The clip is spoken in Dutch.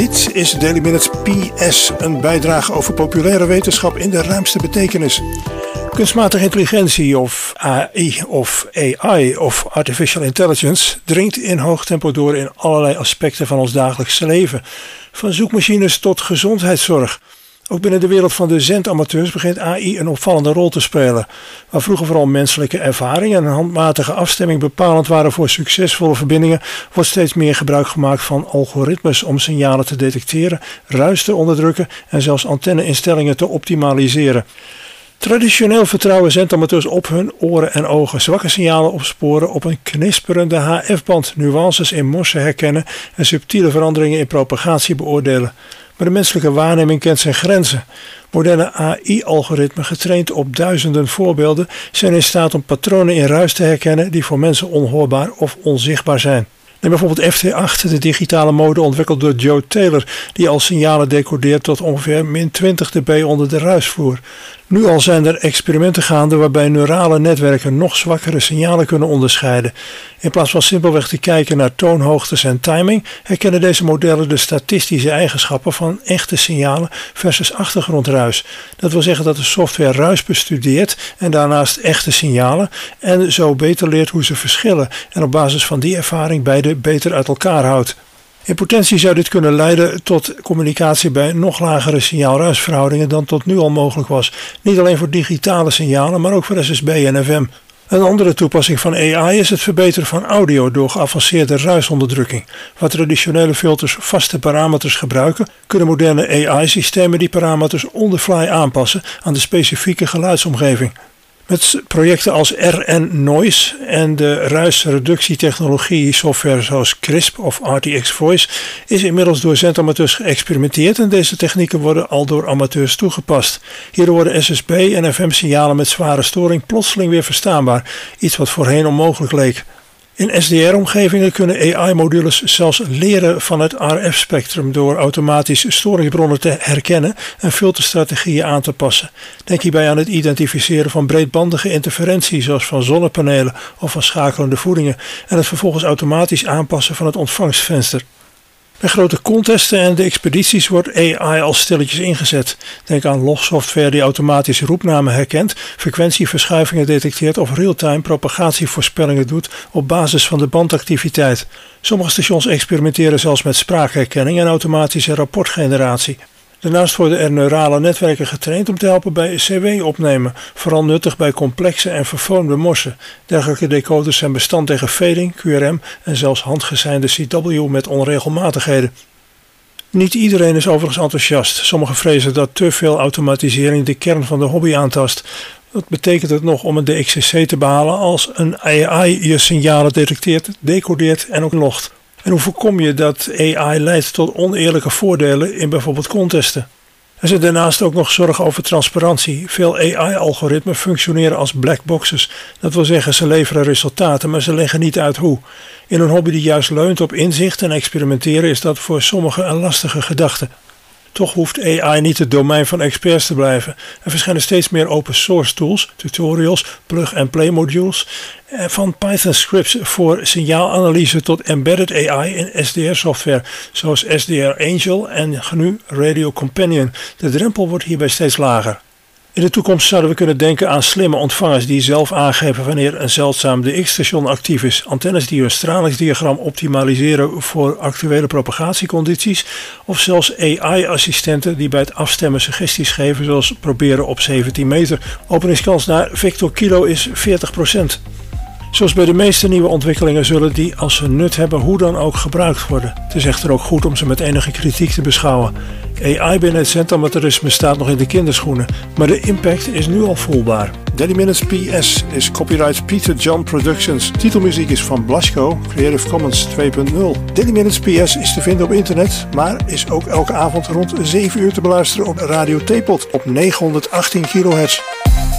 Dit is Daily Minutes PS, een bijdrage over populaire wetenschap in de ruimste betekenis. Kunstmatige intelligentie of AI of AI of Artificial Intelligence dringt in hoog tempo door in allerlei aspecten van ons dagelijkse leven. Van zoekmachines tot gezondheidszorg. Ook binnen de wereld van de zendamateurs begint AI een opvallende rol te spelen. Waar vroeger vooral menselijke ervaring en een handmatige afstemming bepalend waren voor succesvolle verbindingen, wordt steeds meer gebruik gemaakt van algoritmes om signalen te detecteren, ruis te onderdrukken en zelfs antenneinstellingen te optimaliseren. Traditioneel vertrouwen zendamateurs op hun oren en ogen, zwakke signalen opsporen op een knisperende HF-band, nuances in morsen herkennen en subtiele veranderingen in propagatie beoordelen. Maar de menselijke waarneming kent zijn grenzen. Moderne AI-algoritmen, getraind op duizenden voorbeelden, zijn in staat om patronen in ruis te herkennen die voor mensen onhoorbaar of onzichtbaar zijn. Neem bijvoorbeeld FT8, de digitale mode ontwikkeld door Joe Taylor, die al signalen decodeert tot ongeveer min 20 dB onder de ruisvloer. Nu al zijn er experimenten gaande waarbij neurale netwerken nog zwakkere signalen kunnen onderscheiden. In plaats van simpelweg te kijken naar toonhoogtes en timing, herkennen deze modellen de statistische eigenschappen van echte signalen versus achtergrondruis. Dat wil zeggen dat de software ruis bestudeert en daarnaast echte signalen en zo beter leert hoe ze verschillen en op basis van die ervaring beide beter uit elkaar houdt. In potentie zou dit kunnen leiden tot communicatie bij nog lagere signaalruisverhoudingen dan tot nu al mogelijk was. Niet alleen voor digitale signalen, maar ook voor SSB en FM. Een andere toepassing van AI is het verbeteren van audio door geavanceerde ruisonderdrukking. Waar traditionele filters vaste parameters gebruiken, kunnen moderne AI-systemen die parameters on the fly aanpassen aan de specifieke geluidsomgeving. Met projecten als RN Noise en de ruisreductietechnologie software zoals CRISP of RTX Voice is inmiddels door zendamateurs geëxperimenteerd en deze technieken worden al door amateurs toegepast. Hierdoor worden SSB en FM signalen met zware storing plotseling weer verstaanbaar, iets wat voorheen onmogelijk leek. In SDR-omgevingen kunnen AI-modules zelfs leren van het RF-spectrum door automatisch storingsbronnen te herkennen en filterstrategieën aan te passen. Denk hierbij aan het identificeren van breedbandige interferentie zoals van zonnepanelen of van schakelende voedingen en het vervolgens automatisch aanpassen van het ontvangstvenster. Bij grote contesten en de expedities wordt AI al stilletjes ingezet. Denk aan logsoftware die automatisch roepnamen herkent, frequentieverschuivingen detecteert of real-time propagatievoorspellingen doet op basis van de bandactiviteit. Sommige stations experimenteren zelfs met spraakherkenning en automatische rapportgeneratie. Daarnaast worden er neurale netwerken getraind om te helpen bij CW-opnemen, vooral nuttig bij complexe en vervormde morsen. Dergelijke decoders zijn bestand tegen fading, QRM en zelfs handgeseinde CW met onregelmatigheden. Niet iedereen is overigens enthousiast. Sommigen vrezen dat te veel automatisering de kern van de hobby aantast. Wat betekent het nog om een DXCC te behalen als een AI je signalen detecteert, decodeert en ook logt? En hoe voorkom je dat AI leidt tot oneerlijke voordelen in bijvoorbeeld contesten? Er zit daarnaast ook nog zorg over transparantie. Veel AI-algoritmen functioneren als black boxes. Dat wil zeggen, ze leveren resultaten, maar ze leggen niet uit hoe. In een hobby die juist leunt op inzicht en experimenteren is dat voor sommigen een lastige gedachte. Toch hoeft AI niet het domein van experts te blijven. Er verschijnen steeds meer open source tools, tutorials, plug-and-play modules van Python scripts voor signaalanalyse tot embedded AI in SDR software, zoals SDR Angel en GNU Radio Companion. De drempel wordt hierbij steeds lager. In de toekomst zouden we kunnen denken aan slimme ontvangers die zelf aangeven wanneer een zeldzaam DX-station actief is, antennes die hun stralingsdiagram optimaliseren voor actuele propagatiecondities of zelfs AI-assistenten die bij het afstemmen suggesties geven zoals proberen op 17 meter. Openingskans naar Victor Kilo is 40%. Zoals bij de meeste nieuwe ontwikkelingen zullen die als ze nut hebben hoe dan ook gebruikt worden. Het is echter ook goed om ze met enige kritiek te beschouwen. AI binnen het zendamateurisme staat nog in de kinderschoenen, maar de impact is nu al voelbaar. Daily Minutes PS is copyright Peter John Productions. Titelmuziek is van Blasco, Creative Commons 2.0. Daily Minutes PS is te vinden op internet, maar is ook elke avond rond 7 uur te beluisteren op Radio Teapot op 918 kHz.